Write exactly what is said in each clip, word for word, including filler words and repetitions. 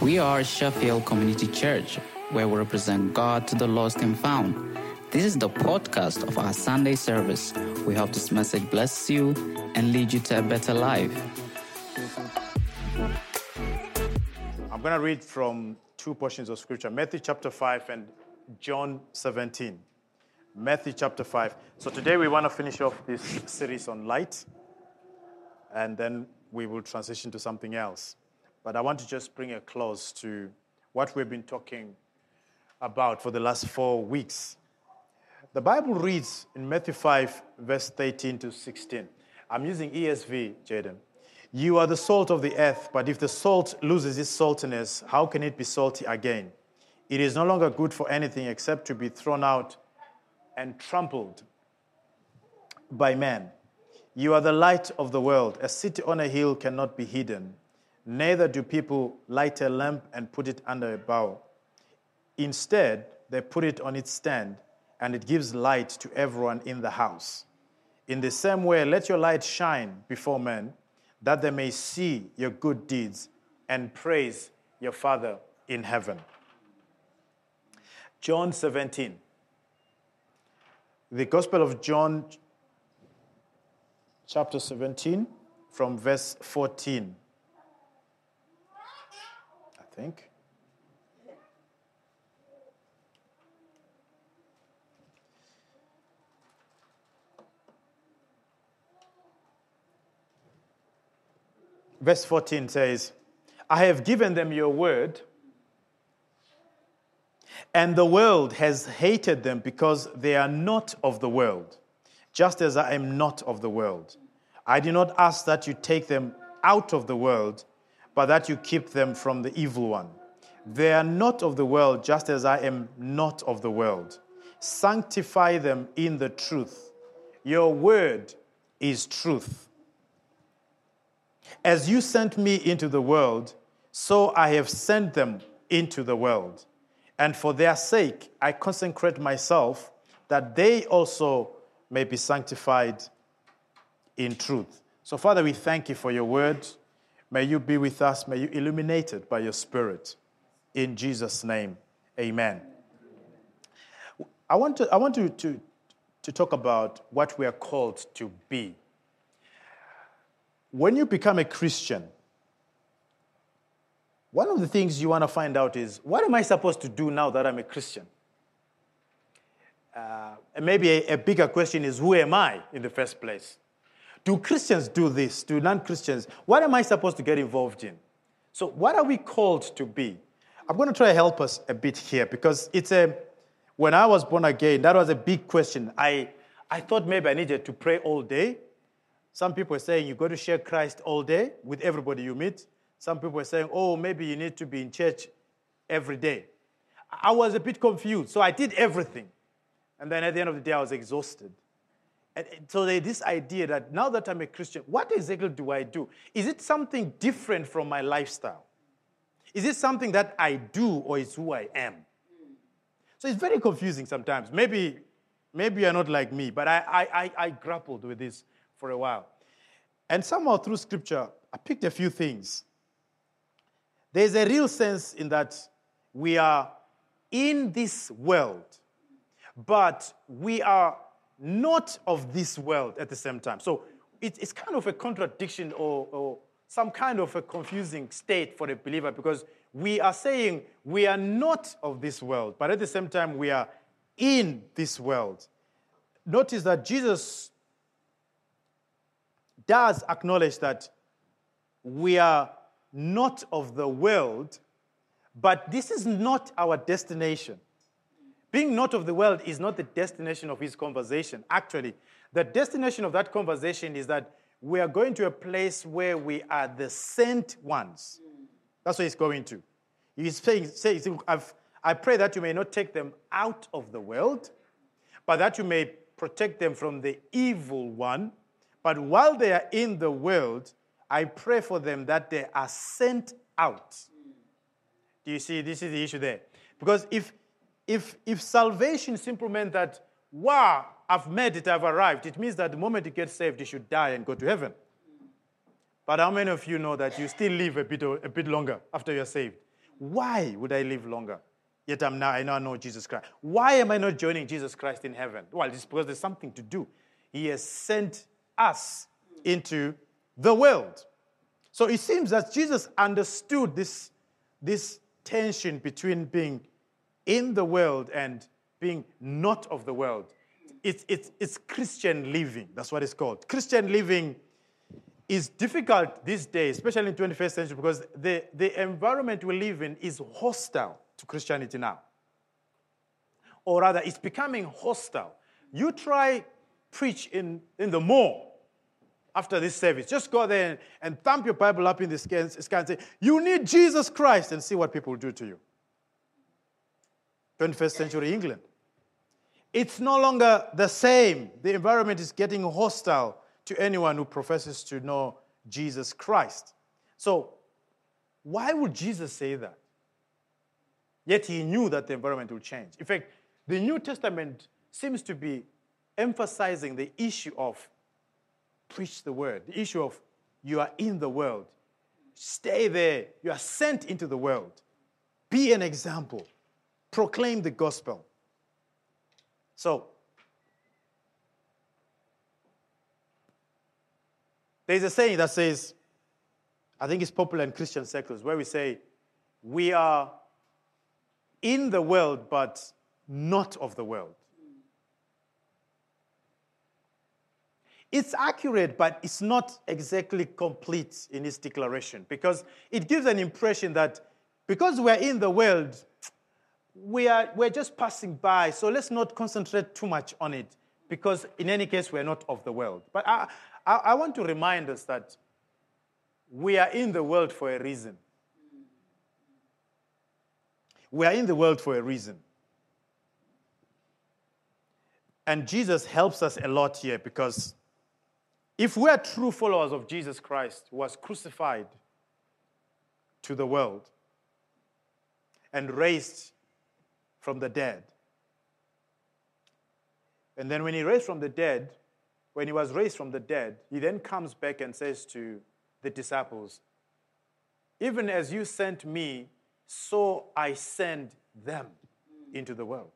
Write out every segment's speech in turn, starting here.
We are Sheffield Community Church, where we represent God to the lost and found. This is the podcast of our Sunday service. We hope this message blesses you and leads you to a better life. I'm going to read from two portions of Scripture, Matthew chapter five and John seventeen. Matthew chapter five. So today we want to finish off this series on light, and then we will transition to something else. But I want to just bring a close to what we've been talking about for the last four weeks. The Bible reads in Matthew five, verse thirteen to sixteen. I'm using E S V, Jaden. You are the salt of the earth, but if the salt loses its saltiness, how can it be salty again? It is no longer good for anything except to be thrown out and trampled by men. You are the light of the world. A city on a hill cannot be hidden. Neither do people light a lamp and put it under a bowl. Instead, they put it on its stand, and it gives light to everyone in the house. In the same way, let your light shine before men, that they may see your good deeds and praise your Father in heaven. John seventeen. The Gospel of John, chapter seventeen, from verse fourteen. I think. Verse fourteen says, I have given them your word, and the world has hated them because they are not of the world, just as I am not of the world. I do not ask that you take them out of the world, but that you keep them from the evil one. They are not of the world, just as I am not of the world. Sanctify them in the truth. Your word is truth. As you sent me into the world, so I have sent them into the world. And for their sake, I consecrate myself, that they also may be sanctified in truth. So, Father, we thank you for your word. May you be with us. May you illuminate it by your Spirit. In Jesus' name, amen. I want to, I want to, to, to talk about what we are called to be. When you become a Christian, one of the things you want to find out is, what am I supposed to do now that I'm a Christian? Uh, and maybe a, a bigger question is, who am I in the first place? Do Christians do this? Do non-Christians? What am I supposed to get involved in? So what are we called to be? I'm going to try to help us a bit here, because it's a, when I was born again, that was a big question. I, I thought maybe I needed to pray all day. Some people are saying you got to share Christ all day with everybody you meet. Some people are saying, oh, maybe you need to be in church every day. I was a bit confused, so I did everything. And then at the end of the day, I was exhausted. And so there's this idea that now that I'm a Christian, what exactly do I do? Is it something different from my lifestyle? Is it something that I do, or is who I am? So it's very confusing sometimes. Maybe, maybe you're not like me, but I, I, I, I grappled with this for a while. And somehow through Scripture, I picked a few things. There's a real sense in that we are in this world, but we are not of this world at the same time. So it, it's kind of a contradiction, or, or some kind of a confusing state for a believer, because we are saying we are not of this world, but at the same time we are in this world. Notice that Jesus does acknowledge that we are not of the world, but this is not our destination. Being not of the world is not the destination of his conversation. Actually, the destination of that conversation is that we are going to a place where we are the sent ones. That's what he's going to. He's saying, saying I've, I pray that you may not take them out of the world, but that you may protect them from the evil one. But while they are in the world, I pray for them that they are sent out. Do you see? This is the issue there. Because if If, if salvation simply meant that, wow, I've made it, I've arrived, it means that the moment you get saved, you should die and go to heaven. But how many of you know that you still live a bit, a bit longer after you're saved? Why would I live longer? Yet I'm now, I now know Jesus Christ. Why am I not joining Jesus Christ in heaven? Well, it's because there's something to do. He has sent us into the world. So it seems that Jesus understood this, this tension between being in the world and being not of the world. It's, it's, it's Christian living. That's what it's called. Christian living is difficult these days, especially in the twenty-first century, because the, the environment we live in is hostile to Christianity now. Or rather, it's becoming hostile. You try preach in, in the mall after this service. Just go there and, and thump your Bible up in the sky and say, you need Jesus Christ, and see what people do to you. twenty-first century England. It's no longer the same. The environment is getting hostile to anyone who professes to know Jesus Christ. So, why would Jesus say that? Yet he knew that the environment will change. In fact, the New Testament seems to be emphasizing the issue of preach the word, the issue of you are in the world. Stay there. You are sent into the world. Be an example. Proclaim the gospel. So, there's a saying that says, I think it's popular in Christian circles, where we say, we are in the world, but not of the world. It's accurate, but it's not exactly complete in its declaration, because it gives an impression that because we're in the world, we are, we're just passing by, so let's not concentrate too much on it, because in any case, we're not of the world. But I, I, I want to remind us that we are in the world for a reason. We are in the world for a reason. And Jesus helps us a lot here, because if we are true followers of Jesus Christ, who was crucified to the world and raised from the dead, and then when he raised from the dead, when he was raised from the dead, he then comes back and says to the disciples, even as you sent me, so I send them into the world.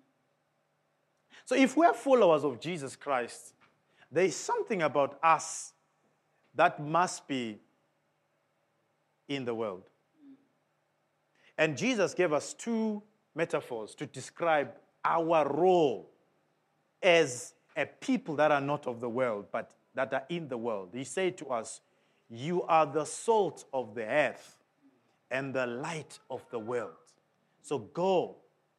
So if we're followers of Jesus Christ, there is something about us that must be in the world. And Jesus gave us two metaphors to describe our role as a people that are not of the world, but that are in the world. He said to us, you are the salt of the earth and the light of the world. So go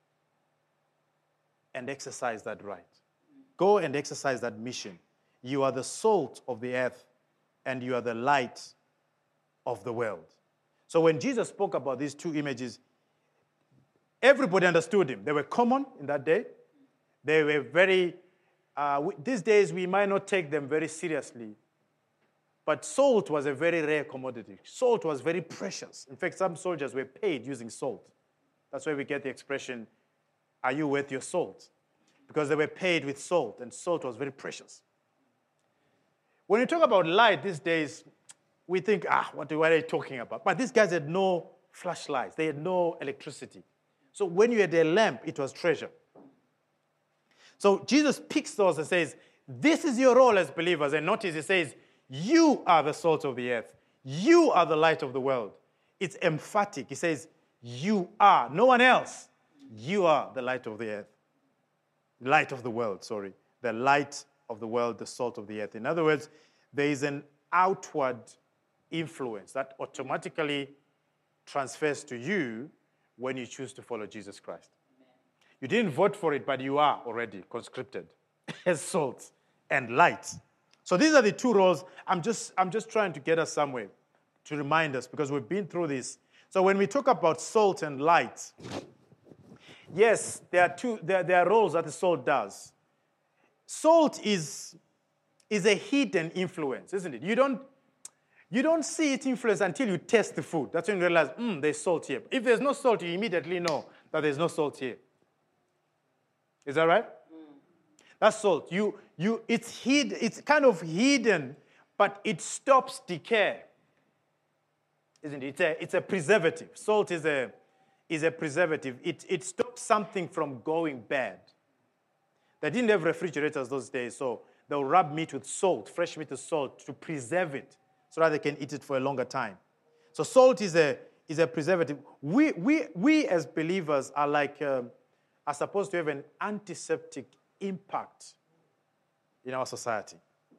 and exercise that right. Go and exercise that mission. You are the salt of the earth and you are the light of the world. So when Jesus spoke about these two images, everybody understood him. They were common in that day. They were very, uh, these days we might not take them very seriously. But salt was a very rare commodity. Salt was very precious. In fact, some soldiers were paid using salt. That's where we get the expression, are you worth your salt? Because they were paid with salt, and salt was very precious. When you talk about light these days, we think, ah, what are they talking about? But these guys had no flashlights. They had no electricity. So when you had a lamp, it was treasure. So Jesus picks those and says, this is your role as believers. And notice he says, you are the salt of the earth. You are the light of the world. It's emphatic. He says, you are. No one else. You are the light of the earth. Light of the world, sorry. The light of the world, the salt of the earth. In other words, there is an outward influence that automatically transfers to you when you choose to follow Jesus Christ. You didn't vote for it, but you are already conscripted as salt and light. So these are the two roles. I'm just, I'm just trying to get us somewhere to remind us, because we've been through this. So when we talk about salt and light, yes, there are two. There, there are roles that the salt does. Salt is, is a hidden influence, isn't it? You don't, you don't see its influence until you taste the food. That's when you realize, hmm, there's salt here. If there's no salt, you immediately know that there's no salt here. Is that right? Mm. That's salt. You, you, it's hid, it's kind of hidden, but it stops decay. isn't it? It's a, it's a preservative. Salt is a, is a preservative. It, it stops something from going bad. They didn't have refrigerators those days, so they'll rub meat with salt, fresh meat with salt, to preserve it so that they can eat it for a longer time. So salt is a, is a preservative. We, we, we as believers are like, um, are supposed to have an antiseptic impact in our society.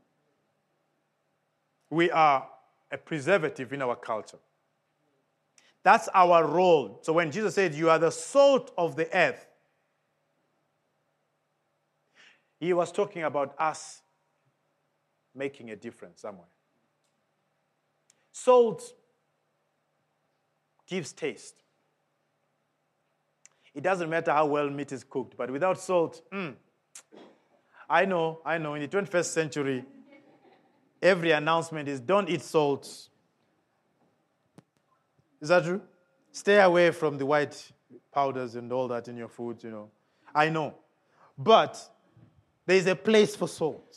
We are a preservative in our culture. That's our role. So when Jesus said, you are the salt of the earth, he was talking about us making a difference somewhere. Salt gives taste. It doesn't matter how well meat is cooked, but without salt, mm, I know, I know, in the twenty-first century, every announcement is don't eat salt. Is that true? Stay away from the white powders and all that in your food, you know. I know. But there's a place for salt.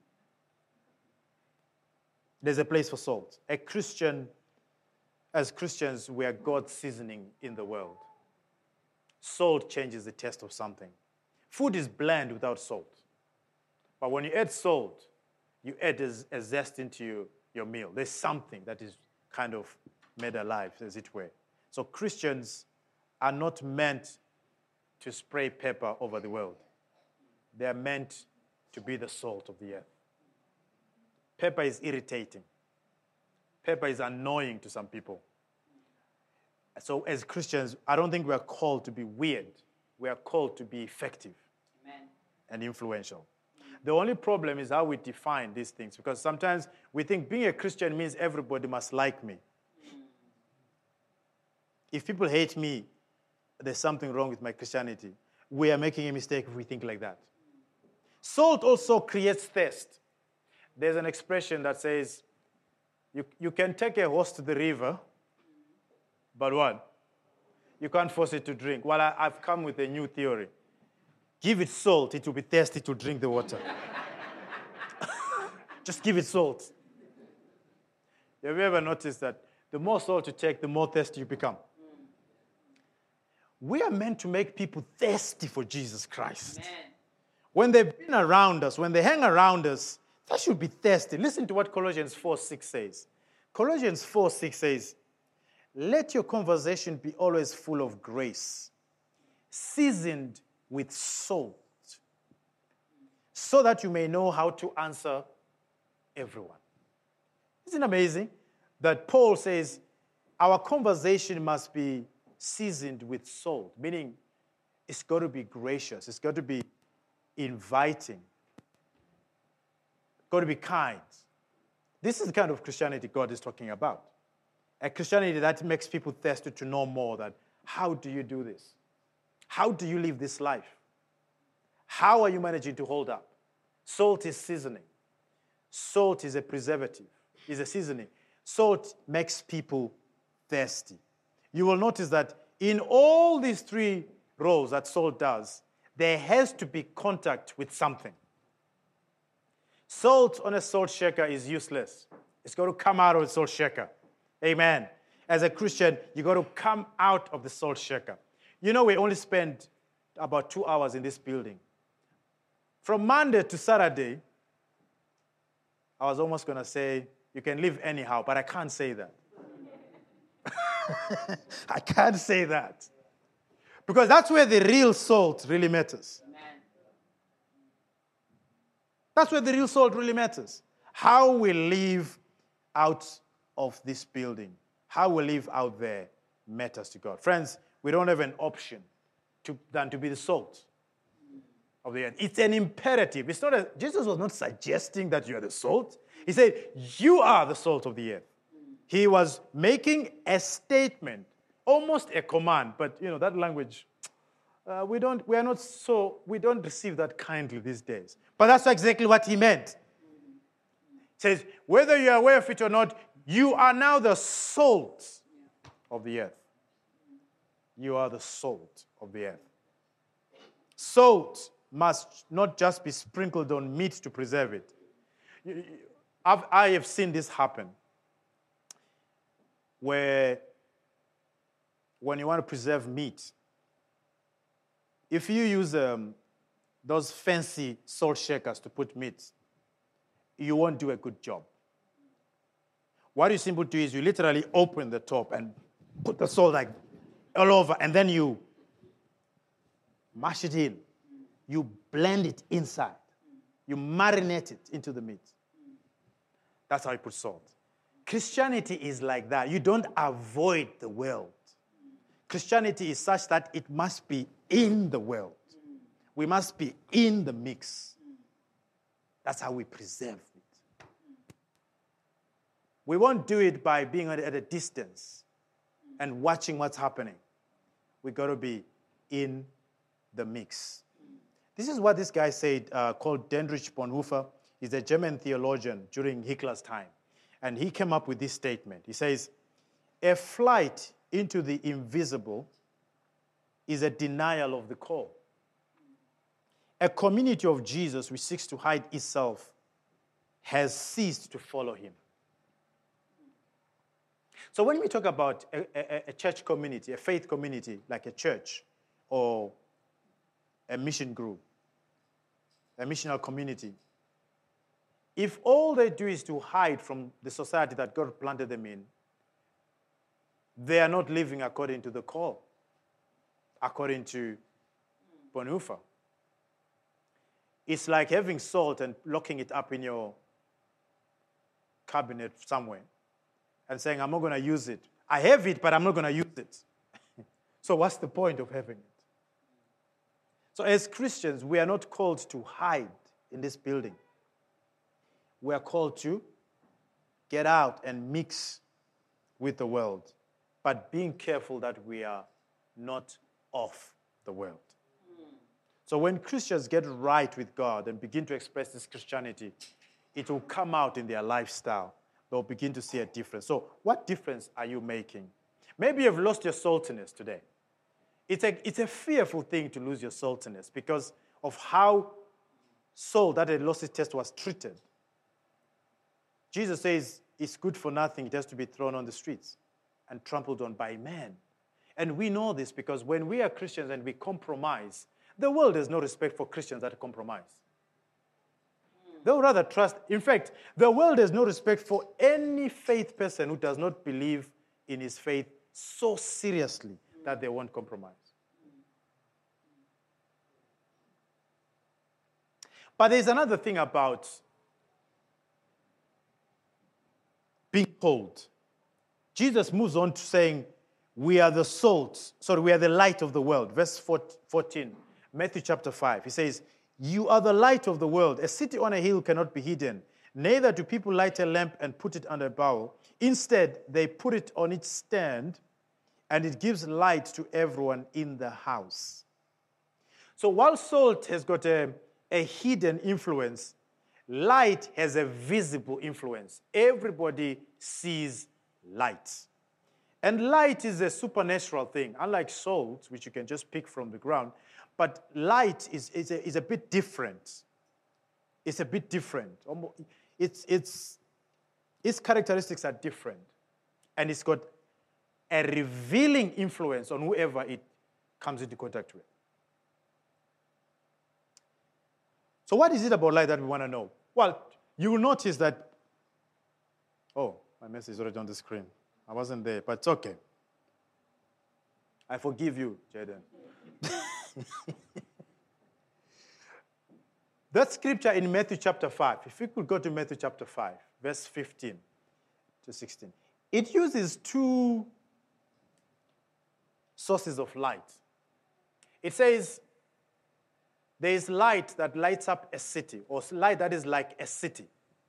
There's a place for salt. A Christian, as Christians, we are God's seasoning in the world. Salt changes the taste of something. Food is bland without salt. But when you add salt, you add a, a zest into your, your meal. There's something that is kind of made alive, as it were. So Christians are not meant to spray pepper over the world. They are meant to be the salt of the earth. Pepper is irritating. Pepper is annoying to some people. So as Christians, I don't think we are called to be weird. We are called to be effective. Amen. And influential. The only problem is how we define these things, because sometimes we think being a Christian means everybody must like me. If people hate me, there's something wrong with my Christianity. We are making a mistake if we think like that. Salt also creates thirst. There's an expression that says, you, you can take a horse to the river, but what? You can't force it to drink. Well, I, I've come with a new theory. Give it salt, it will be thirsty to drink the water. Just give it salt. Have you ever noticed that the more salt you take, the more thirsty you become? We are meant to make people thirsty for Jesus Christ. Amen. When they've been around us, when they hang around us, they should be thirsty. Listen to what Colossians four six says. Colossians four six says, let your conversation be always full of grace, seasoned with salt, so that you may know how to answer everyone. Isn't it amazing that Paul says our conversation must be seasoned with salt, meaning it's got to be gracious, it's got to be inviting, got to be kind. This is the kind of Christianity God is talking about. A Christianity that makes people thirsty to know more. That how do you do this? How do you live this life? How are you managing to hold up? Salt is seasoning. Salt is a preservative, is a seasoning. Salt makes people thirsty. You will notice that in all these three roles that salt does, there has to be contact with something. Salt on a salt shaker is useless. It's got to come out of the salt shaker. Amen. As a Christian, you got to come out of the salt shaker. You know, we only spend about two hours in this building. From Monday to Saturday, I was almost going to say, you can live anyhow, but I can't say that. I can't say that. Because that's where the real salt really matters. Amen. That's where the real salt really matters. How we live out of this building, how we live out there matters to God. Friends, we don't have an option to, than to be the salt of the earth. It's an imperative. It's not a, Jesus was not suggesting that you are the salt. He said, you are the salt of the earth. He was making a statement, almost a command, but you know, that language, uh, we don't, we are not so, we don't receive that kindly these days. But that's exactly what he meant. He says, whether you are aware of it or not, you are now the salt of the earth. You are the salt of the earth. Salt must not just be sprinkled on meat to preserve it. I've, I have seen this happen. where when you want to preserve meat, if you use um, those fancy salt shakers to put meat, you won't do a good job. What you simply do is you literally open the top and put the salt like all over, and then you mash it in. You blend it inside. You marinate it into the meat. That's how you put salt. Christianity is like that. You don't avoid the world. Christianity is such that it must be in the world. We must be in the mix. That's how we preserve it. We won't do it by being at a distance and watching what's happening. We got to be in the mix. This is what this guy said, uh, called Dietrich Bonhoeffer. He's a German theologian during Hitler's time. And he came up with this statement. He says, a flight into the invisible is a denial of the call. A community of Jesus which seeks to hide itself has ceased to follow him. So when we talk about a, a, a church community, a faith community, like a church or a mission group, a missional community, if all they do is to hide from the society that God planted them in, they are not living according to the call, according to Bonhoeffer. It's like having salt and locking it up in your cabinet somewhere and saying, I'm not going to use it. I have it, but I'm not going to use it. So what's the point of having it? So as Christians, we are not called to hide in this building. We are called to get out and mix with the world, but being careful that we are not of the world. So when Christians get right with God and begin to express this Christianity, it will come out in their lifestyle. They'll begin to see a difference. So what difference are you making? Maybe you've lost your saltiness today. It's a, it's a fearful thing to lose your saltiness because of how salt that had lost its taste was treated. Jesus says it's good for nothing. It has to be thrown on the streets and trampled on by men. And we know this because when we are Christians and we compromise, the world has no respect for Christians that compromise. They'll rather trust. In fact, the world has no respect for any faith person who does not believe in his faith so seriously that they won't compromise. But there's another thing about being cold. Jesus moves on to saying, we are the salt, sorry, we are the light of the world. Verse fourteen, Matthew chapter five. He says, you are the light of the world. A city on a hill cannot be hidden. Neither do people light a lamp and put it under a bowl. Instead, they put it on its stand, and it gives light to everyone in the house. So while salt has got a, a hidden influence, light has a visible influence. Everybody sees light. And light is a supernatural thing, unlike salt, which you can just pick from the ground. But light is, is, a, is a bit different. It's a bit different. It's, it's, its characteristics are different. And it's got a revealing influence on whoever it comes into contact with. So what is it about light that we want to know? Well, you will notice that, oh, my message is already on the screen. I wasn't there, but it's okay. I forgive you, Jaden. That scripture in Matthew chapter five, if we could go to Matthew chapter five, verse fifteen to sixteen, it uses two sources of light. It says, there is light that lights up a city, or light that is like a city.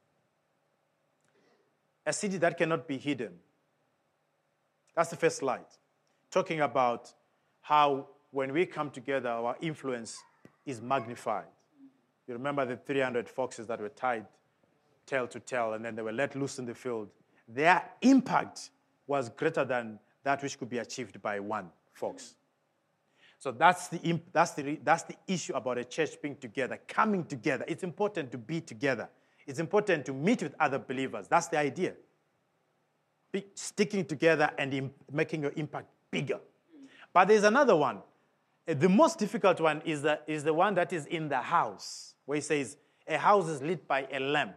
A city that cannot be hidden. That's the first light. Talking about how when we come together, our influence is magnified. You remember the three hundred foxes that were tied tail to tail, and then they were let loose in the field. Their impact was greater than that which could be achieved by one fox. So that's the, that's the, that's the issue about a church being together, coming together. It's important to be together. It's important to meet with other believers. That's the idea. be sticking together and im- making your impact bigger. But there's another one. Uh, The most difficult one is the, is the one that is in the house, where he says, a house is lit by a lamp.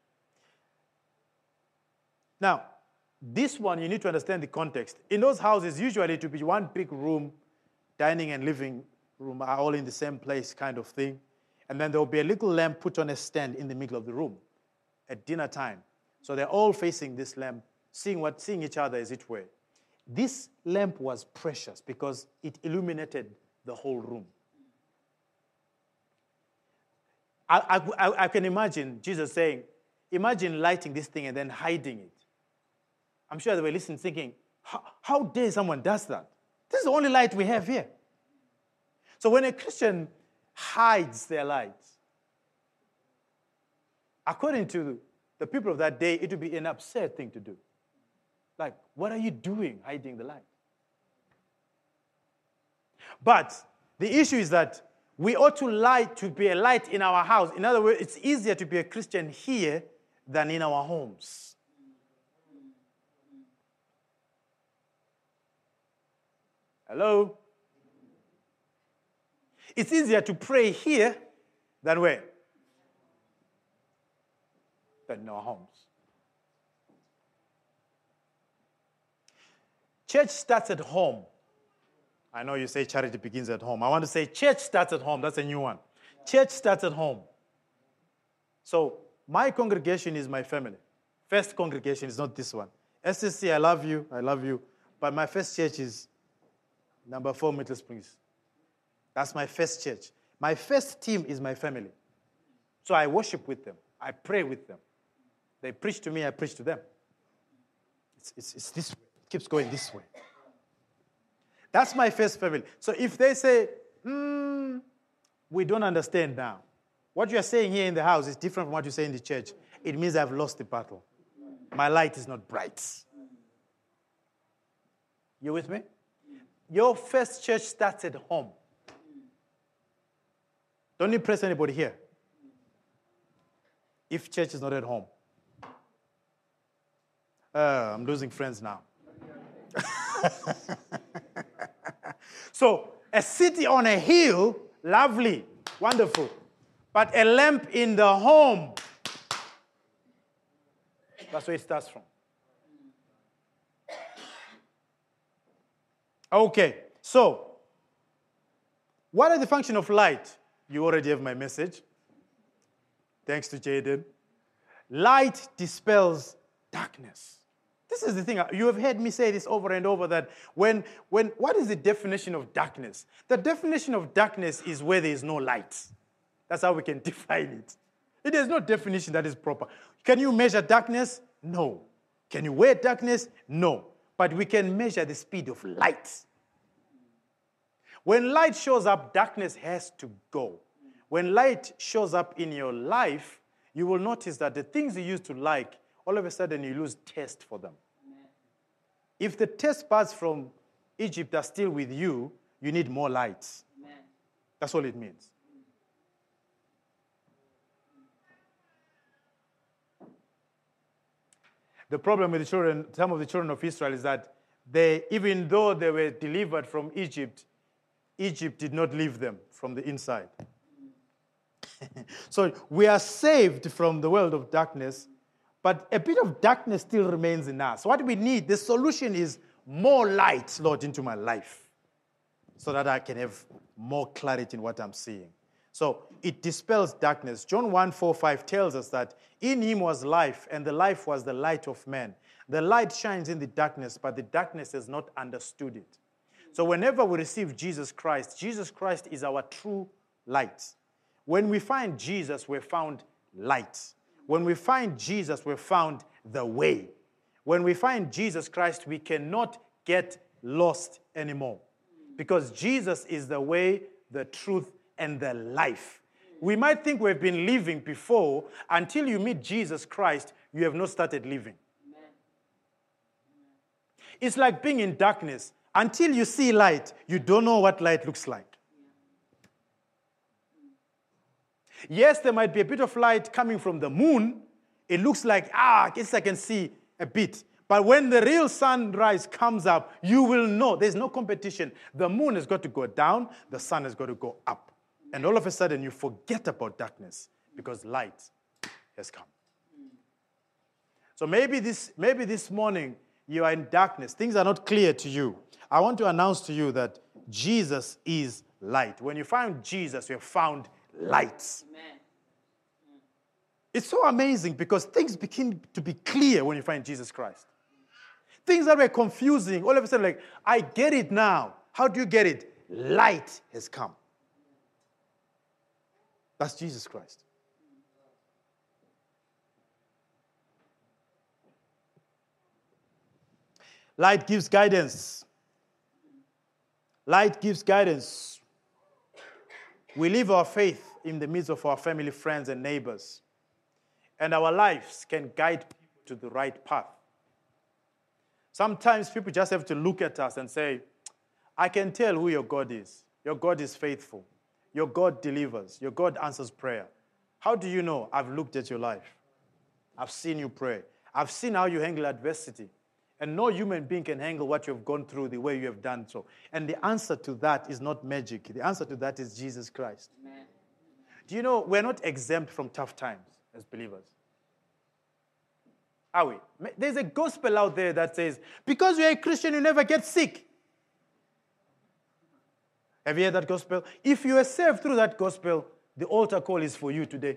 Now, this one, you need to understand the context. In those houses, usually to be one big room, dining and living room are all in the same place kind of thing. And then there will be a little lamp put on a stand in the middle of the room at dinner time. So they're all facing this lamp, seeing what, seeing each other as it were. This lamp was precious because it illuminated the whole room. I, I, I can imagine Jesus saying, imagine lighting this thing and then hiding it. I'm sure they were listening thinking, how, how dare someone does that? This is the only light we have here. So when a Christian hides their light, according to the people of that day, it would be an absurd thing to do. Like, what are you doing hiding the light? But the issue is that we ought to light to be a light in our house. In other words, it's easier to be a Christian here than in our homes. Hello? It's easier to pray here than where? Than in our homes. Church starts at home. I know you say charity begins at home. I want to say church starts at home. That's a new one. Church starts at home. So my congregation is my family. First congregation is not this one. S C C, I love you. I love you. But my first church is number four, Middle Springs. That's my first church. My first team is my family. So I worship with them. I pray with them. They preach to me, I preach to them. It's, it's, it's this way. It keeps going this way. That's my first family. So if they say, hmm, we don't understand now. What you are saying here in the house is different from what you say in the church. It means I've lost the battle. My light is not bright. You with me? Your first church starts at home. Don't impress anybody here. If church is not at home. Uh, I'm losing friends now. So, a city on a hill, lovely, wonderful. But a lamp in the home, that's where it starts from. Okay, so, what are the function of light? You already have my message. Thanks to Jaden. Light dispels darkness. This is the thing. You have heard me say this over and over that when, when, what is the definition of darkness? The definition of darkness is where there is no light. That's how we can define it. It is no definition that is proper. Can you measure darkness? No. Can you wear darkness? No. But we can measure the speed of light. When light shows up, darkness has to go. When light shows up in your life, you will notice that the things you used to like, all of a sudden you lose taste for them. Amen. If the taste buds from Egypt are still with you, you need more light. Amen. That's all it means. The problem with the children, some of the children of Israel, is that they, even though they were delivered from Egypt, Egypt did not leave them from the inside. So we are saved from the world of darkness, but a bit of darkness still remains in us. What we need, the solution is more light, Lord, into my life so that I can have more clarity in what I'm seeing. So it dispels darkness. John one, four, five tells us that in him was life, and the life was the light of man. The light shines in the darkness, but the darkness has not understood it. So whenever we receive Jesus Christ, Jesus Christ is our true light. When we find Jesus, we're found light. When we find Jesus, we're found the way. When we find Jesus Christ, we cannot get lost anymore. Because Jesus is the way, the truth, and the life. We might think we've been living before. Until you meet Jesus Christ, you have not started living. Amen. It's like being in darkness. Until you see light, you don't know what light looks like. Yes, there might be a bit of light coming from the moon. It looks like, ah, I guess I can see a bit. But when the real sunrise comes up, you will know there's no competition. The moon has got to go down, the sun has got to go up. And all of a sudden, you forget about darkness because light has come. So maybe this, maybe this morning you are in darkness. Things are not clear to you. I want to announce to you that Jesus is light. When you find Jesus, you have found light. Amen. It's so amazing because things begin to be clear when you find Jesus Christ. Things that were confusing, all of a sudden, like, I get it now. How do you get it? Light has come. That's Jesus Christ. Light gives guidance. Light gives guidance. We live our faith in the midst of our family, friends, and neighbors. And our lives can guide people to the right path. Sometimes people just have to look at us and say, I can tell who your God is. Your God is faithful. Your God delivers. Your God answers prayer. How do you know? I've looked at your life. I've seen you pray. I've seen how you handle adversity. And no human being can handle what you've gone through the way you have done so. And the answer to that is not magic. The answer to that is Jesus Christ. Amen. Do you know, we're not exempt from tough times as believers. Are we? There's a gospel out there that says, because you're a Christian, you never get sick. Have you heard that gospel? If you are saved through that gospel, the altar call is for you today.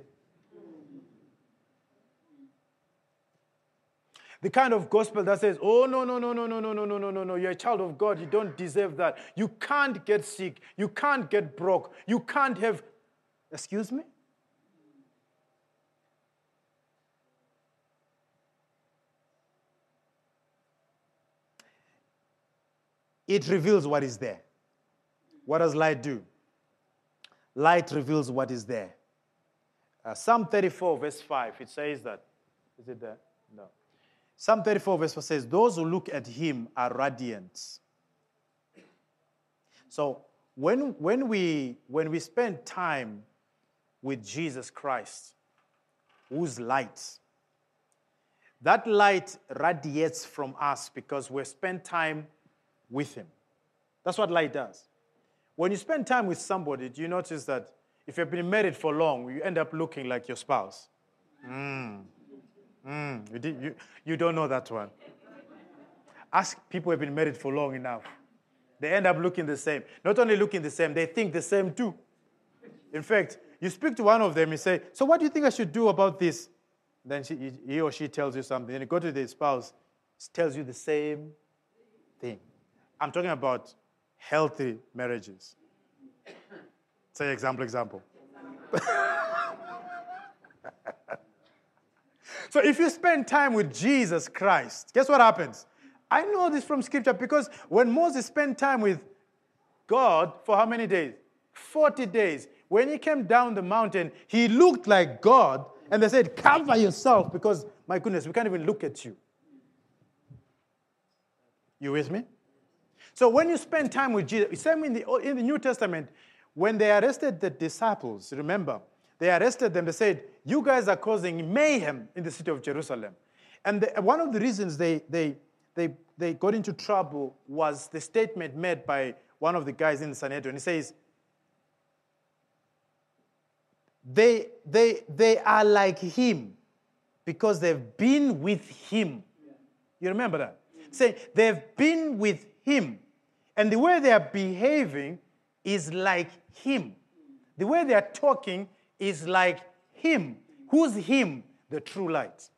The kind of gospel that says, oh, no, no, no, no, no, no, no, no, no, no, no, you're a child of God, you don't deserve that. You can't get sick. You can't get broke. You can't have, excuse me? It reveals what is there. What does light do? Light reveals what is there. Uh, Psalm thirty-four, verse five, it says that. Is it there? No. Psalm thirty-four, verse five says, those who look at him are radiant. So when, when, we, when we spend time with Jesus Christ, who's light, that light radiates from us because we spend time with him. That's what light does. When you spend time with somebody, do you notice that if you've been married for long, you end up looking like your spouse? Mm. Mm. You, did, you, you don't know that one. Ask people who have been married for long enough. They end up looking the same. Not only looking the same, they think the same too. In fact, you speak to one of them, you say, so what do you think I should do about this? Then she, he or she tells you something. Then you go to the spouse, tells you the same thing. I'm talking about healthy marriages. Say example, example. So if you spend time with Jesus Christ, guess what happens? I know this from Scripture because when Moses spent time with God for how many days? forty days. When he came down the mountain, he looked like God, and they said, cover yourself because, my goodness, we can't even look at you. You with me? So when you spend time with Jesus, same in the, in the New Testament, when they arrested the disciples, remember, they arrested them, they said, you guys are causing mayhem in the city of Jerusalem. And the, one of the reasons they, they, they, they got into trouble was the statement made by one of the guys in the Sanhedrin. He says, they, they, they are like him because they've been with him. You remember that? Say, they've been with him. And the way they are behaving is like him. The way they are talking is like him. Who's him? The true light.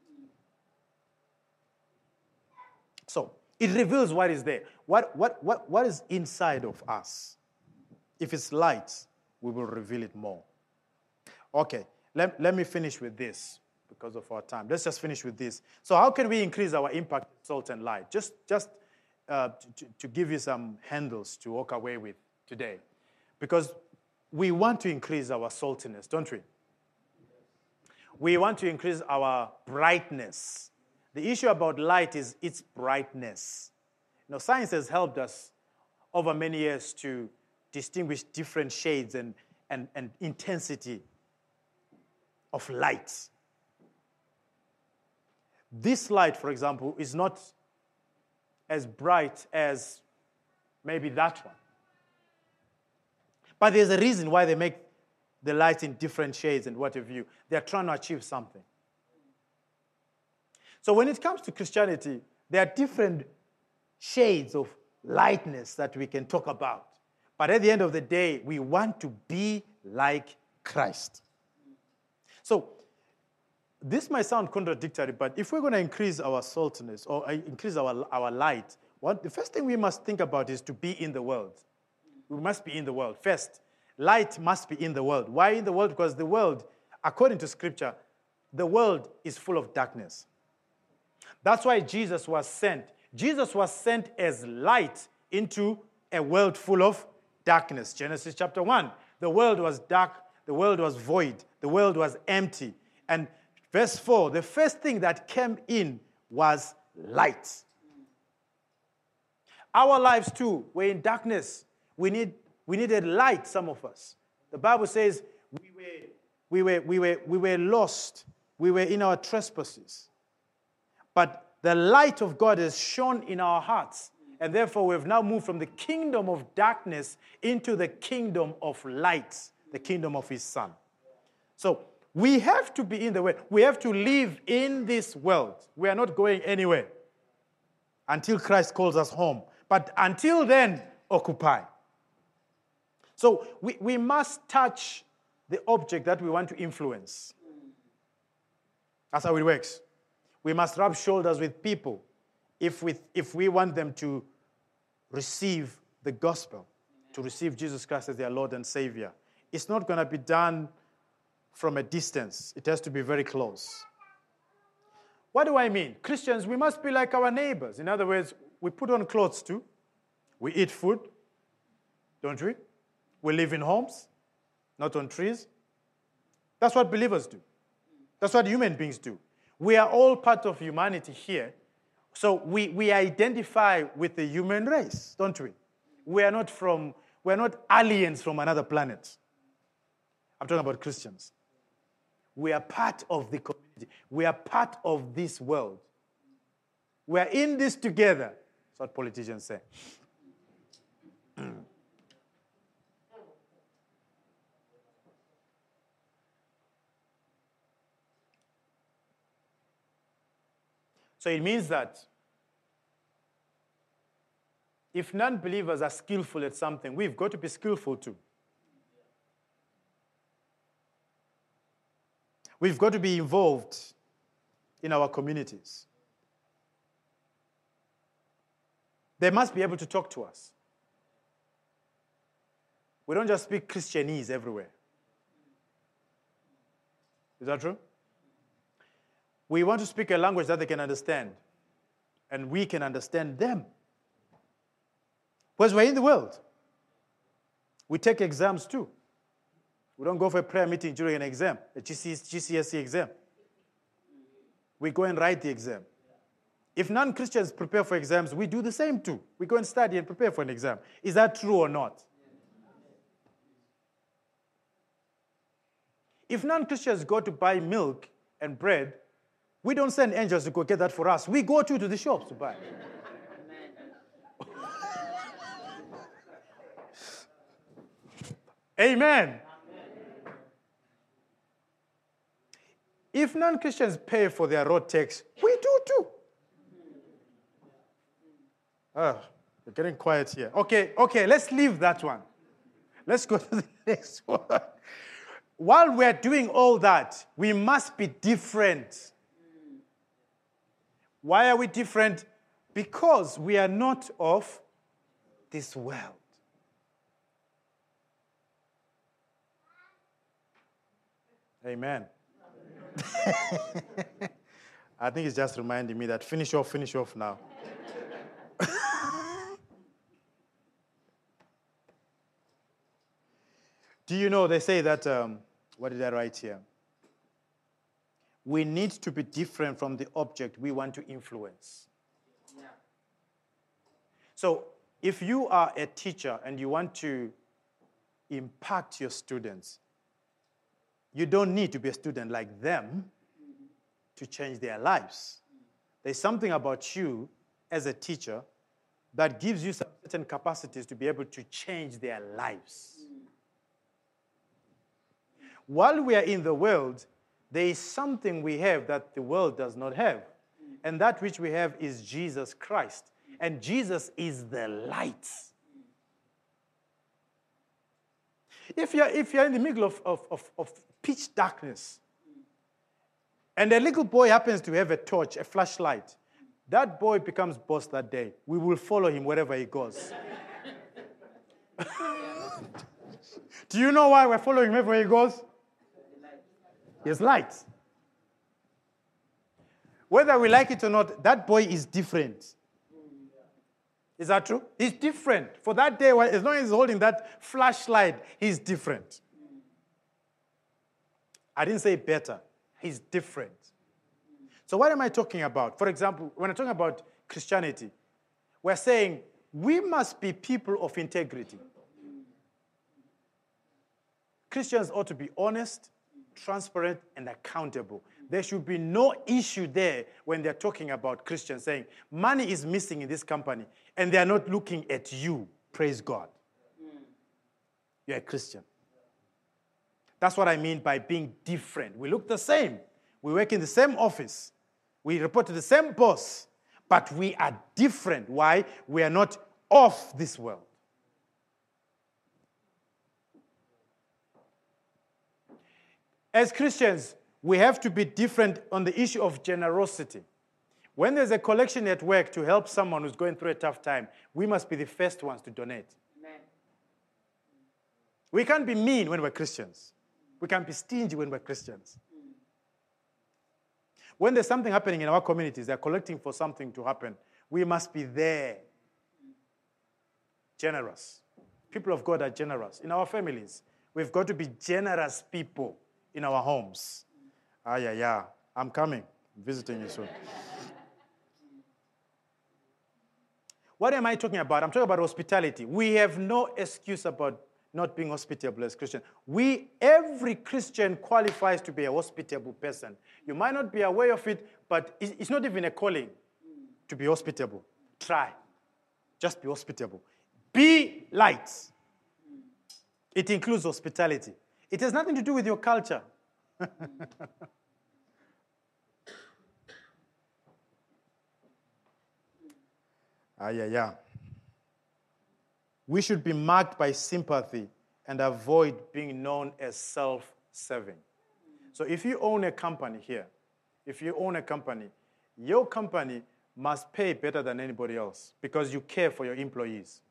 So, it reveals what is there. What, what, what, what is inside of us? If it's light, we will reveal it more. Okay, let, let me finish with this because of our time. Let's just finish with this. So how can we increase our impact, salt, and light? Just, just uh, to, to give you some handles to walk away with today. Because we want to increase our saltiness, don't we? We want to increase our brightness. The issue about light is its brightness. You know, science has helped us over many years to distinguish different shades and, and, and intensity of light. this light, for example, is not as bright as maybe that one. But there's a reason why they make the lights in different shades and what have you. They're trying to achieve something. So when it comes to Christianity, there are different shades of lightness that we can talk about. But at the end of the day, we want to be like Christ. So this might sound contradictory, but if we're going to increase our saltiness or increase our, our light, what, the first thing we must think about is to be in the world. We must be in the world. First, light must be in the world. Why in the world? Because the world, according to Scripture, the world is full of darkness. That's why Jesus was sent. Jesus was sent as light into a world full of darkness. Genesis chapter one. The world was dark. The world was void. The world was empty. And verse four, the first thing that came in was light. Our lives too were in darkness. We need we needed light, some of us. The Bible says we were we were we were we were lost. We were in our trespasses. But the light of God has shone in our hearts. And therefore, we've now moved from the kingdom of darkness into the kingdom of light, the kingdom of his Son. So we have to be in the world. We have to live in this world. We are not going anywhere until Christ calls us home. But until then, occupy. So we, we must touch the object that we want to influence. That's how it works. We must rub shoulders with people if we, if we want them to receive the gospel, to receive Jesus Christ as their Lord and Savior. It's not going to be done from a distance. It has to be very close. What do I mean? Christians, we must be like our neighbors. In other words, we put on clothes too. We eat food, don't we? We live in homes, not on trees. That's what believers do. That's what human beings do. We are all part of humanity here. So we, we identify with the human race, don't we? We are not from, we are not aliens from another planet. I'm talking about Christians. We are part of the community. We are part of this world. We are in this together. That's what politicians say. So it means that if non-believers are skillful at something, we've got to be skillful too. We've got to be involved in our communities. They must be able to talk to us. We don't just speak Christianese everywhere. Is that true? We want to speak a language that they can understand, and we can understand them. Because we're in the world. We take exams too. We don't go for a prayer meeting during an exam, a G C S E exam. We go and write the exam. If non-Christians prepare for exams, we do the same too. We go and study and prepare for an exam. Is that true or not? If non-Christians go to buy milk and bread, we don't send angels to go get that for us. We go to, to the shops to buy. Amen. Amen. If non-Christians pay for their road tax, we do too. Oh, we're getting quiet here. Okay, okay, let's leave that one. Let's go to the next one. While we're doing all that, we must be different. Why are we different? Because we are not of this world. Amen. I think it's just reminding me that finish off, finish off now. Do you know, they say that, um, what did I write here? We need to be different from the object we want to influence. Yeah. So if you are a teacher and you want to impact your students, you don't need to be a student like them to change their lives. There's something about you as a teacher that gives you certain capacities to be able to change their lives. While we are in the world, there is something we have that the world does not have. And that which we have is Jesus Christ. And Jesus is the light. If you're, if you're in the middle of, of, of, of pitch darkness, and a little boy happens to have a torch, a flashlight, that boy becomes boss that day. We will follow him wherever he goes. Do you know why we're following him wherever he goes? He has light. Whether we like it or not, that boy is different. Is that true? He's different. For that day, as long as he's holding that flashlight, he's different. I didn't say better. He's different. So what am I talking about? For example, when I'm talking about Christianity, we're saying we must be people of integrity. Christians ought to be honest, transparent, and accountable. There should be no issue there when they're talking about Christians saying, money is missing in this company, and they're not looking at you. Praise God. Mm. You're a Christian. That's what I mean by being different. We look the same. We work in the same office. We report to the same boss, but we are different. Why? We are not of this world. As Christians, we have to be different on the issue of generosity. When there's a collection at work to help someone who's going through a tough time, we must be the first ones to donate. Amen. We can't be mean when we're Christians. We can't be stingy when we're Christians. Mm. When there's something happening in our communities, they're collecting for something to happen, we must be there. Mm. Generous. People of God are generous. In our families, we've got to be generous people in our homes. Ah, yeah, yeah. I'm coming. I'm visiting you soon. What am I talking about? I'm talking about hospitality. We have no excuse about not being hospitable as Christians. We, every Christian qualifies to be a hospitable person. You might not be aware of it, but it's not even a calling to be hospitable. Try. Just be hospitable. Be light. It includes hospitality. It has nothing to do with your culture. Ah, yeah, yeah. We should be marked by sympathy and avoid being known as self-serving. So if you own a company here, if you own a company, your company must pay better than anybody else because you care for your employees.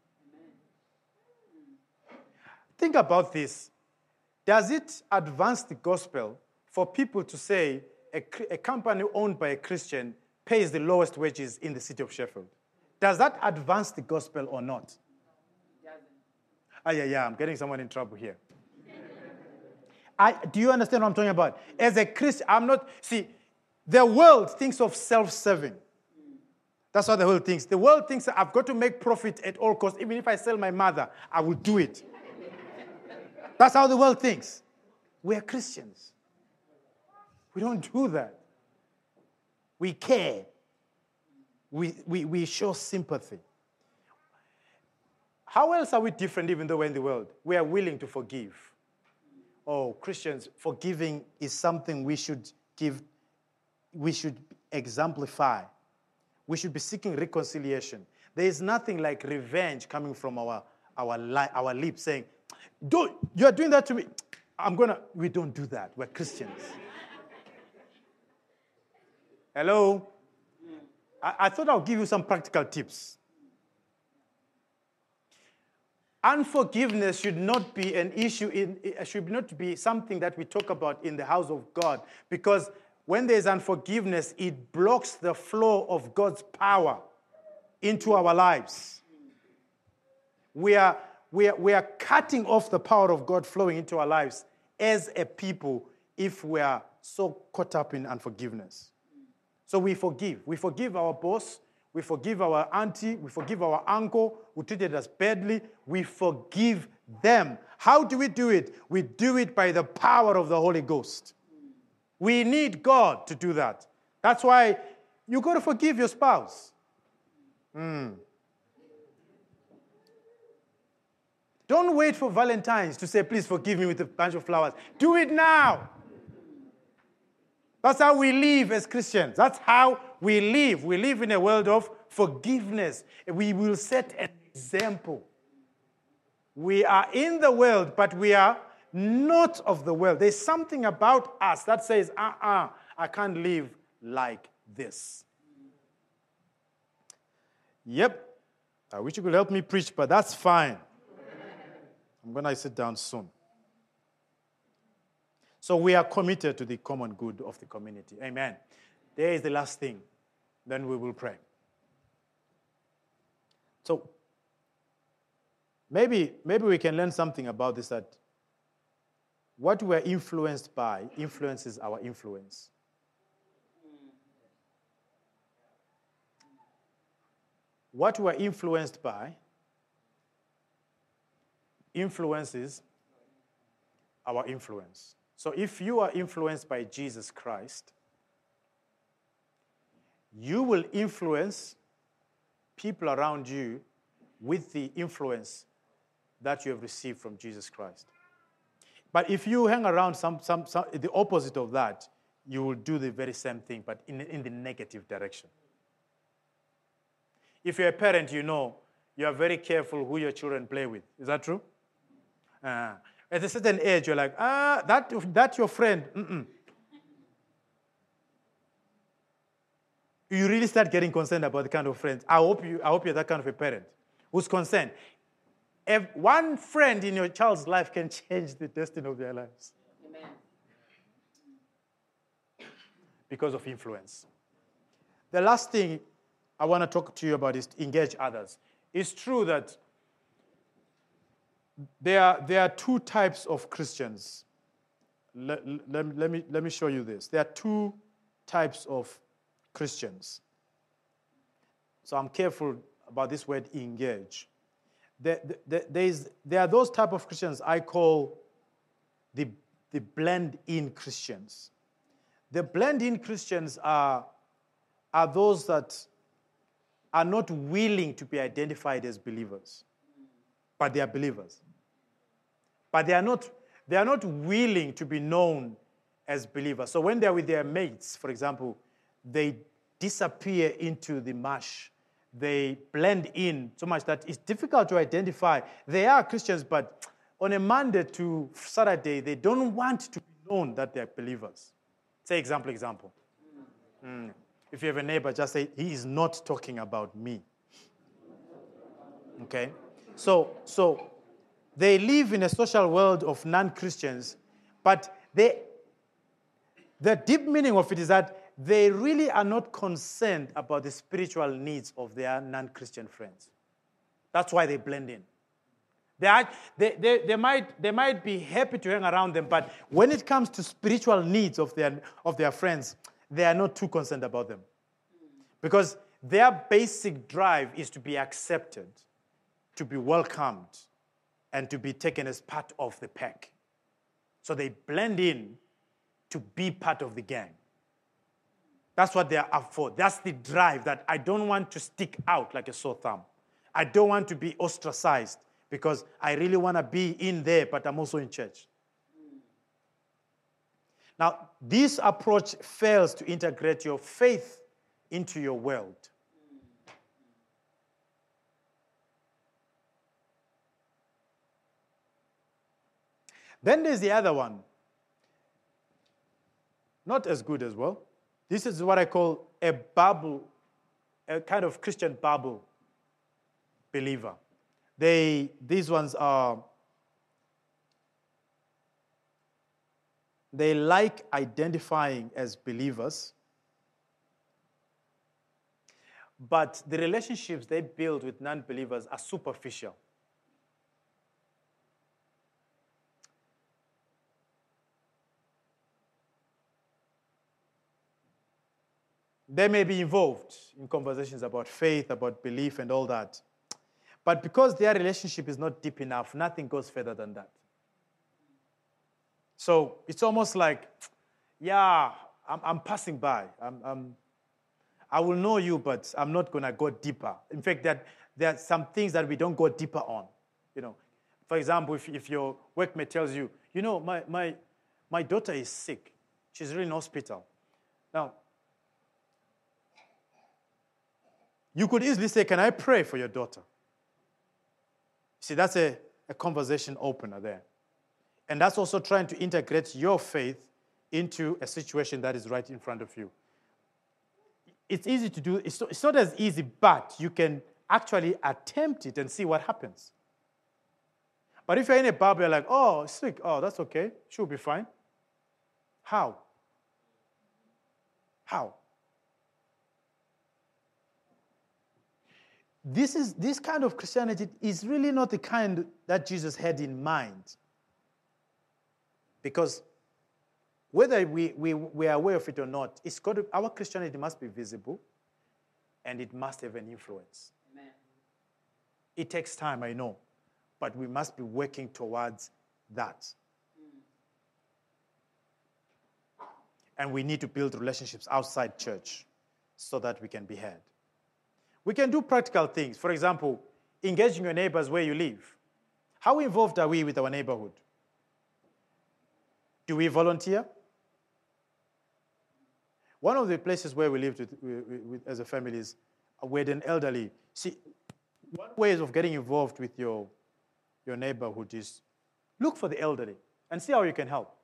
Think about this. Does it advance the gospel for people to say a, a company owned by a Christian pays the lowest wages in the city of Sheffield? Does that advance the gospel or not? Ah, yeah, yeah, I'm getting someone in trouble here. I, do you understand what I'm talking about? As a Christian, I'm not, see, the world thinks of self-serving. That's what the world thinks. The world thinks that I've got to make profit at all costs. Even if I sell my mother, I will do it. That's how the world thinks. We're Christians. We don't do that. We care. We, we, we show sympathy. How else are we different even though we're in the world? We are willing to forgive. Oh, Christians, forgiving is something we should give, we should exemplify. We should be seeking reconciliation. There is nothing like revenge coming from our, our, li- our lips saying, don't, you're doing that to me. I'm going to, we don't do that. We're Christians. Hello? I, I thought I'll give you some practical tips. Unforgiveness should not be an issue, in, it should not be something that we talk about in the house of God, because when there's unforgiveness, it blocks the flow of God's power into our lives. We are, we are, we are cutting off the power of God flowing into our lives as a people if we are so caught up in unforgiveness. So we forgive. We forgive our boss. We forgive our auntie. We forgive our uncle who treated us badly. We forgive them. How do we do it? We do it by the power of the Holy Ghost. We need God to do that. That's why You got to forgive your spouse. Mm. Don't wait for Valentine's to say, please forgive me with a bunch of flowers. Do it now. That's how we live as Christians. That's how we live. We live in a world of forgiveness. We will set an example. We are in the world, but we are not of the world. There's something about us that says, uh-uh, I can't live like this. Yep. I wish you could help me preach, but that's fine. I'm going to sit down soon. So we are committed to the common good of the community. Amen. There is the last thing. Then we will pray. So maybe, maybe we can learn something about this, that what we are influenced by influences our influence. What we are influenced by influences our influence. So if you are influenced by Jesus Christ, you will influence people around you with the influence that you have received from Jesus Christ. But if you hang around some, some, some the opposite of that, you will do the very same thing, but in, in the negative direction. If you're a parent, you know you are very careful who your children play with. Is that true? Uh, at a certain age, you're like, ah, that, that's your friend. Mm-mm. You really start getting concerned about the kind of friends. I hope, you, I hope you're that kind of a parent who's concerned. If one friend in your child's life can change the destiny of their lives. Amen. Because of influence. The last thing I want to talk to you about is to engage others. It's true that there are, there are two types of Christians. Let, let, let, me, let me show you this. There are two types of Christians. So I'm careful about this word engage. There, there, there, is, there are those type of Christians I call the, the blend-in Christians. The blend-in Christians are, are those that are not willing to be identified as believers, but they are believers. But they are not, they are not willing to be known as believers. So when they're with their mates, for example, they disappear into the mush. They blend in so much that it's difficult to identify. They are Christians, but on a Monday to Saturday, they don't want to be known that they're believers. Say example, example. Mm. If you have a neighbor, just say, he is not talking about me. Okay? So, so they live in a social world of non-Christians, but they, the deep meaning of it is that they really are not concerned about the spiritual needs of their non-Christian friends. That's why they blend in. They, are, they, they, they, might, they might be happy to hang around them, but when it comes to spiritual needs of their, of their friends, they are not too concerned about them. Because their basic drive is to be accepted, to be welcomed, and to be taken as part of the pack. So they blend in to be part of the gang. That's what they are up for. That's the drive, that I don't want to stick out like a sore thumb. I don't want to be ostracized because I really want to be in there, but I'm also in church. Now, this approach fails to integrate your faith into your world. Then there's the other one. Not as good as well. This is what I call a bubble, a kind of Christian bubble believer. They, these ones are, they like identifying as believers, but the relationships they build with non-believers are superficial. They may be involved in conversations about faith, about belief, and all that. But because their relationship is not deep enough, nothing goes further than that. So it's almost like, yeah, I'm, I'm passing by. I'm, I'm, I will know you, but I'm not going to go deeper. In fact, that there are some things that we don't go deeper on. You know, for example, if, if your workmate tells you, you know, my, my, my daughter is sick. She's really in hospital. Now, you could easily say, can I pray for your daughter? See, that's a, a conversation opener there. And that's also trying to integrate your faith into a situation that is right in front of you. It's easy to do. It's not, it's not as easy, but you can actually attempt it and see what happens. But if you're in a Bible, you're like, oh, sick. Oh, that's okay. She'll be fine. How? How? This is this kind of Christianity is really not the kind that Jesus had in mind. Because whether we, we, we are aware of it or not, it's got to, our Christianity must be visible and it must have an influence. Amen. It takes time, I know, but we must be working towards that. Mm. And we need to build relationships outside church so that we can be heard. We can do practical things. For example, engaging your neighbors where you live. How involved are we with our neighborhood? Do we volunteer? One of the places where we lived with, with, with, as a family is we had an elderly. See, one way of getting involved with your, your neighborhood is look for the elderly and see how you can help.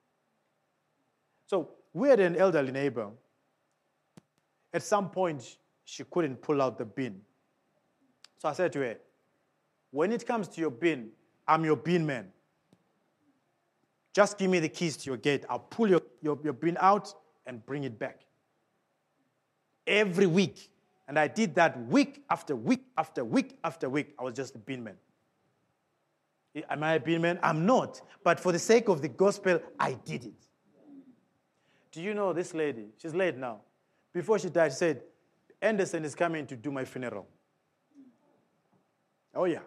So we had an elderly neighbor. At some point, she couldn't pull out the bin. So I said to her, when it comes to your bin, I'm your bin man. Just give me the keys to your gate. I'll pull your, your, your bin out and bring it back. Every week. And I did that week after week after week after week. I was just a bin man. Am I a bin man? I'm not. But for the sake of the gospel, I did it. Do you know this lady? She's late now. Before she died, she said, Anderson is coming to do my funeral. Oh, yeah.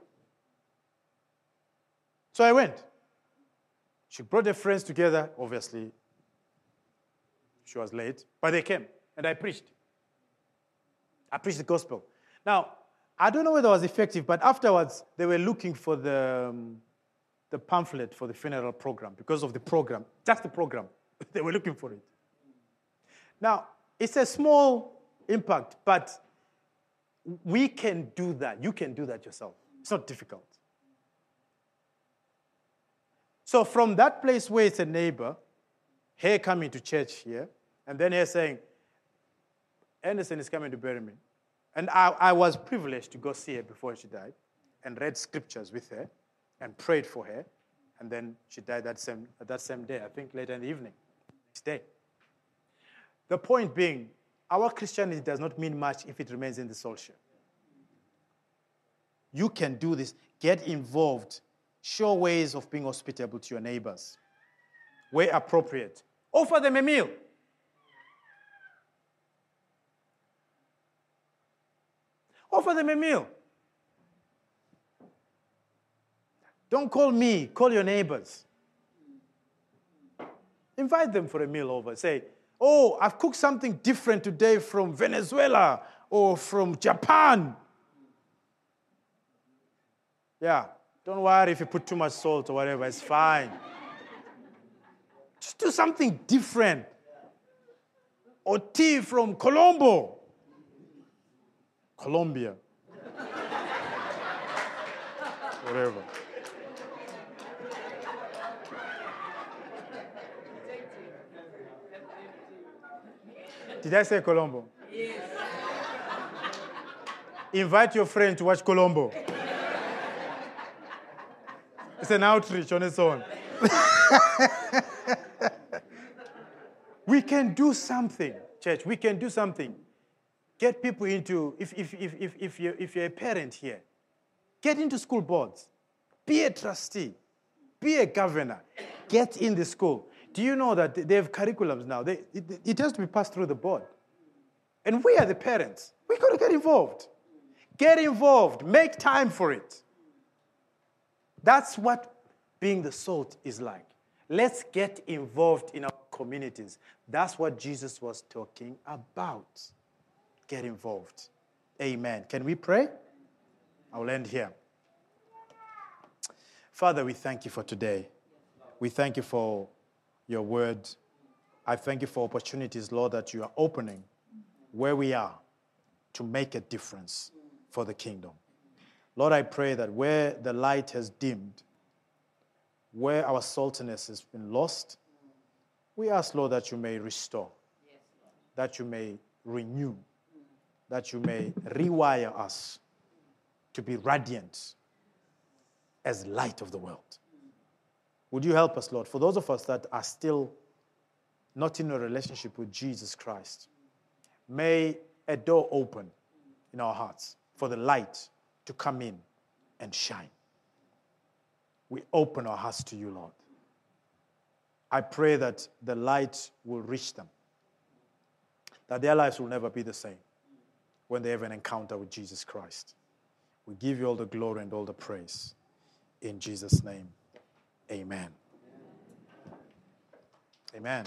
So I went. She brought her friends together, obviously. She was late, but they came, and I preached. I preached the gospel. Now, I don't know whether it was effective, but afterwards, they were looking for the, um, the pamphlet for the funeral program because of the program, just the program. They were looking for it. Now, it's a small impact, but we can do that. You can do that yourself. It's not difficult. So from that place where it's a neighbor, her coming to church here, and then her saying, Anderson is coming to bury me. And I, I was privileged to go see her before she died and read scriptures with her and prayed for her. And then she died that same, that same day, I think later in the evening, next day. The point being, our Christianity does not mean much if it remains in the soul share. You can do this. Get involved. Show ways of being hospitable to your neighbors. Where appropriate. Offer them a meal. Offer them a meal. Don't call me. Call your neighbors. Invite them for a meal over. Say, oh, I've cooked something different today from Venezuela or from Japan. Yeah, don't worry if you put too much salt or whatever, it's fine. Just do something different. Or tea from Colombo. Colombia. Whatever. Did I say Colombo? Yes. Invite your friend to watch Colombo. It's an outreach on its own. We can do something, church. We can do something. Get people into, if, if, if, if, if, you're, if you're a parent here, get into school boards. Be a trustee. Be a governor. Get in the school. Do you know that they have curriculums now? They, it, it has to be passed through the board. And we are the parents. We've got to get involved. Get involved. Make time for it. That's what being the salt is like. Let's get involved in our communities. That's what Jesus was talking about. get involved. Amen. Can we pray? I will end here. Father, we thank you for today. We thank you for your word. I thank you for opportunities, Lord, that you are opening where we are to make a difference for the kingdom. Lord, I pray that where the light has dimmed, where our saltiness has been lost, we ask, Lord, that you may restore, that you may renew, that you may rewire us to be radiant as light of the world. Would you help us, Lord, for those of us that are still not in a relationship with Jesus Christ, may a door open in our hearts for the light to come in and shine. We open our hearts to you, Lord. I pray that the light will reach them, that their lives will never be the same when they have an encounter with Jesus Christ. We give you all the glory and all the praise. In Jesus' name, amen. Amen.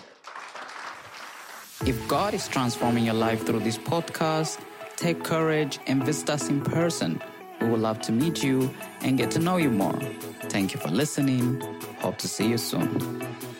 If God is transforming your life through this podcast, take courage and visit us in person. We would love to meet you and get to know you more. Thank you for listening. Hope to see you soon.